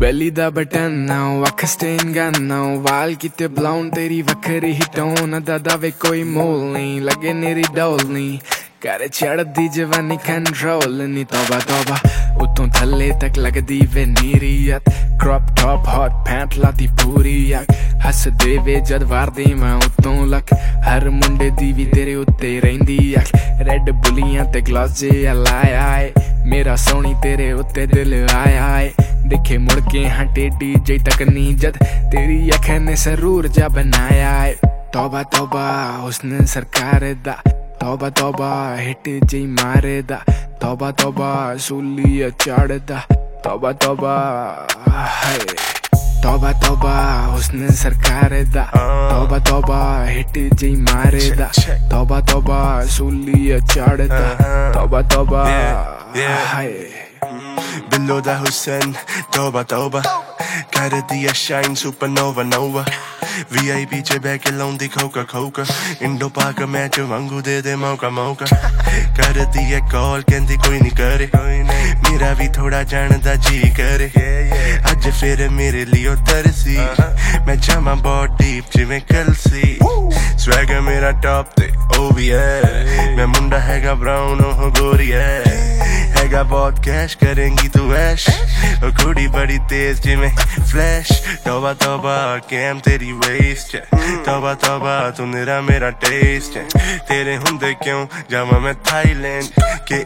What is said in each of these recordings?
belly दा button ना वख स्टेन गन ना वाल किते ब्लाउन तेरी वखरी ही टोन दादा वे कोई मोल नहीं लगे नेरी डोल नहीं करे चढ़दी जवानी कंट्रोल नहीं तौबा तौबा उतों थल्ले तक लगदी वे नीरियत क्रॉप टॉप हॉट पैंट लाती पूरी अक हस दे वे जद वारदी मैं उतों लक हर मुंडे दी भी तेरे उत्ते रहिंदी अक रेड बुलियां ते ग्लास जे लाया मेरा सोनी तेरे उत्ते दिल आया दिखे मुड़ के हाँ टेडी जे तक नहीं जद तेरी अखें ने सरूर जा बनाया तौबा तौबा उसने सरकार दा तौबा तौबा हिट जी मारे दा तौबा तौबा सूलिया चाड़ दा तौबा तौबा हाय तौबा तौबा उसने सरकार दा तौबा तौबा हिट जी मारे दा तौबा तौबा सूलिया चाड़ दा तौबा तौबा हाय Below the Hussein, Toba Toba कर दिया शाइन सुपरनोवा नोवा VIP च बैठ के लाउंदी खोका खोका इंडो पाक मैच वांगू दे दे मौका मौका कर दिया कॉल कहंदी कोई नहीं करे मेरा भी थोड़ा जानदा जी करे अज फिर मेरे लिए तरसी मैं जामा बहुत डीप जिवें कलसी स्वैगर मेरा टॉप ते ओ भी है मैं मुंडा हैगा ब्राउन ओ गोरी है हैगा बहुत कैश करेंगी तू ऐश और कुड़ी बड़ी तेज जिवें फ्लैश तौबा तौबा कैम तेरी वेस्ट है तौबा तौबा तू मेरा टेस्ट है तेरे हुंदे क्यों जावा मैं Thailand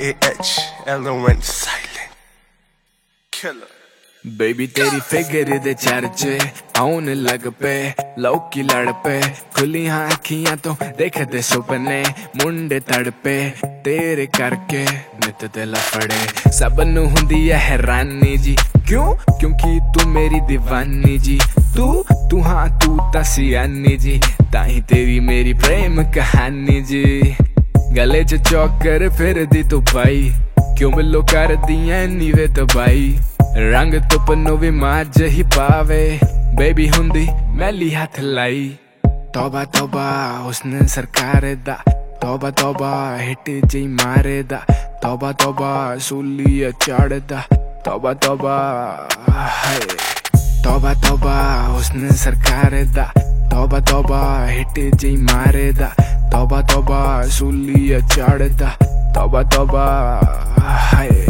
KAHLON silent killer baby तेरी फिगर दे चर्चे आउन लग पे लौकी लड़ पे खुली हाँ अखियां तो देखते सुपने मुंडे तड़पे तेरे करके नित ते लफड़े सब नू हुंदी है हैरानी जी क्यों क्योंकि तू मेरी दीवानी जी तू हाँ तू ता सियानी जी ताही तेरी मेरी प्रेम कहानी जी गले च चौकर फिर दी तू पाई क्यों मिलो कर दियां नीवे तबाई रंग तुपनो भी माज ही पावे बेबी हुंदी मैली हाथ लाई तौबा तौबा उसने सरकार दा तौबा तौबा हिट जी मारे दा तौबा तौबा सूलिया चाड़ दा तौबा तौबा हाय तौबा तौबा उसने सरकार दा तौबा तौबा हिट जी मारे दा तौबा तौबा सूलिया चाड़ दा तौबा तौबा हाय